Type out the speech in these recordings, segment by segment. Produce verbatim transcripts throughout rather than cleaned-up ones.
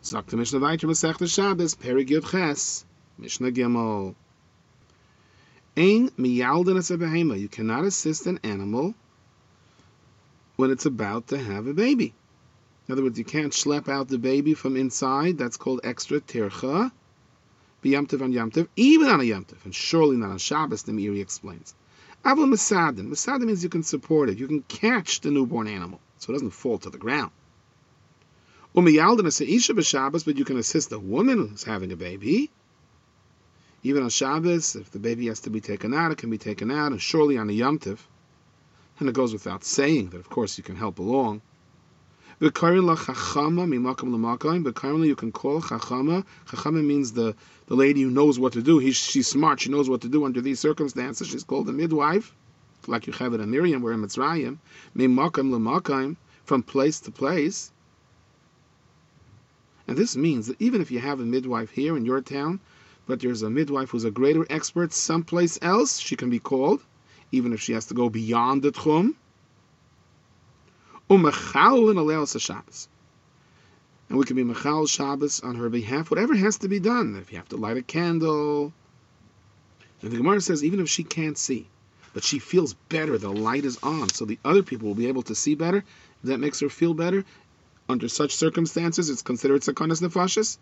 Sagt the Mishnah weiter, Masechta Shabbos, Perek Yud Ches, Mishnah Gimel. Ein miyalden es a behema. You cannot assist an animal when it's about to have a baby. In other words, you can't schlep out the baby from inside. That's called extra tircha. B'yamtiv on yamtiv, even on a yamtiv, and surely not on Shabbos, the Meiri explains. Avol mesaden. Mesaden means you can support it. You can catch the newborn animal, so it doesn't fall to the ground. Umiyalden es a isha b'Shabbos, but you can assist a woman who's having a baby. Even on Shabbos, if the baby has to be taken out, it can be taken out, and surely on a yamtiv. And it goes without saying that, of course, you can help along. But currently you can call chachama. Chachama means the, the lady who knows what to do. He, she's smart. She knows what to do under these circumstances. She's called a midwife, like you have it in Miriam, where in Mitzrayim, mimakam l'makam, from place to place. And this means that even if you have a midwife here in your town, but there's a midwife who's a greater expert someplace else, she can be called, even if she has to go beyond the tchum. Umechal and aleos Shabbos, and we can be mechal Shabbos on her behalf. Whatever has to be done. If you have to light a candle, and the Gemara says even if she can't see, but she feels better, the light is on, so the other people will be able to see better. That makes her feel better. Under such circumstances, it's considered sakanas nefashis.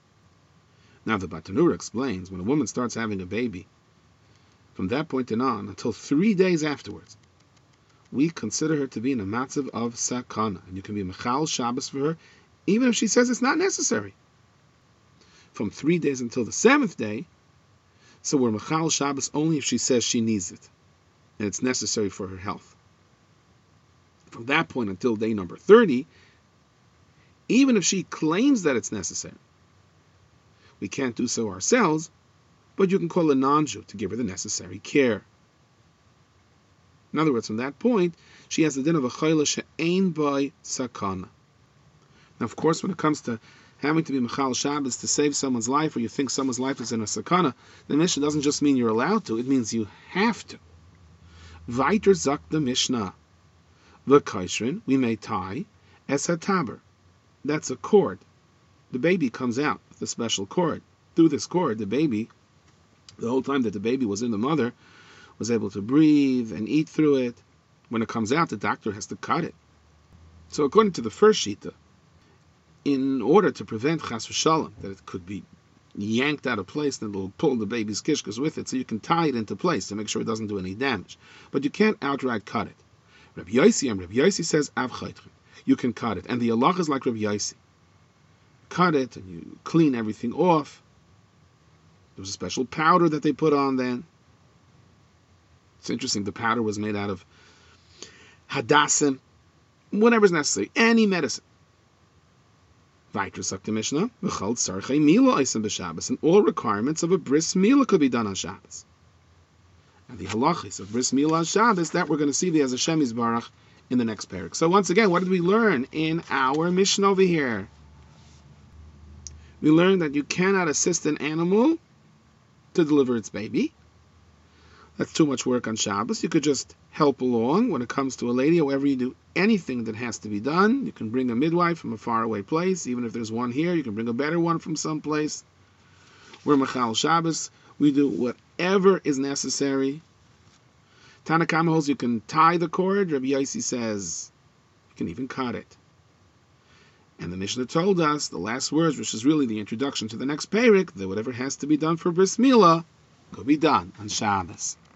Now the Batanura explains when a woman starts having a baby, from that point on until three days afterwards, we consider her to be in a matzav of sakana, and you can be mechal Shabbos for her, even if she says it's not necessary. From three days until the seventh day, so we're mechal Shabbos only if she says she needs it, and it's necessary for her health. From that point until day number thirty, even if she claims that it's necessary, we can't do so ourselves, but you can call a non-Jew to give her the necessary care. In other words, from that point, she has the din of a chayla she'ein by sakana. Now, of course, when it comes to having to be mechal Shabbos to save someone's life, or you think someone's life is in a sakana, the Mishnah doesn't just mean you're allowed to, it means you have to. Weiter sagt the Mishnah, v'kaishrin, we may tie, es hataber. That's a cord. The baby comes out with a special cord. Through this cord, the baby, the whole time that the baby was in the mother, was able to breathe and eat through it. When it comes out, the doctor has to cut it. So according to the first shita, in order to prevent chas v'shalom, that it could be yanked out of place and it'll pull the baby's kishkas with it, so you can tie it into place to make sure it doesn't do any damage. But you can't outright cut it. Rabbi Yossi, and Rabbi Yossi says, av chaytrin, you can cut it. And the halach is like Rabbi Yossi. Cut it and you clean everything off. There was a special powder that they put on then. It's interesting, the powder was made out of hadassim, whatever's necessary, any medicine. Vayter Sakta Mishnah, V'chal Tzarchei Mila Oisem B'Shabbos, and all requirements of a bris milah could be done on Shabbos. And the halachis of bris milah on Shabbos, that we're going to see the as Hashem Yisbarach in the next parak. So once again, what did we learn in our Mishnah over here? We learned that you cannot assist an animal to deliver its baby. That's too much work on Shabbos. You could just help along when it comes to a lady. However you do anything that has to be done, you can bring a midwife from a faraway place. Even if there's one here, you can bring a better one from someplace. We're Mechal Shabbos. We do whatever is necessary. Tanakama holds you can tie the cord. Rabbi Yossi says you can even cut it. And the Mishnah told us, the last words, which is really the introduction to the next parak, that whatever has to be done for bris milah could be done on Shabbos.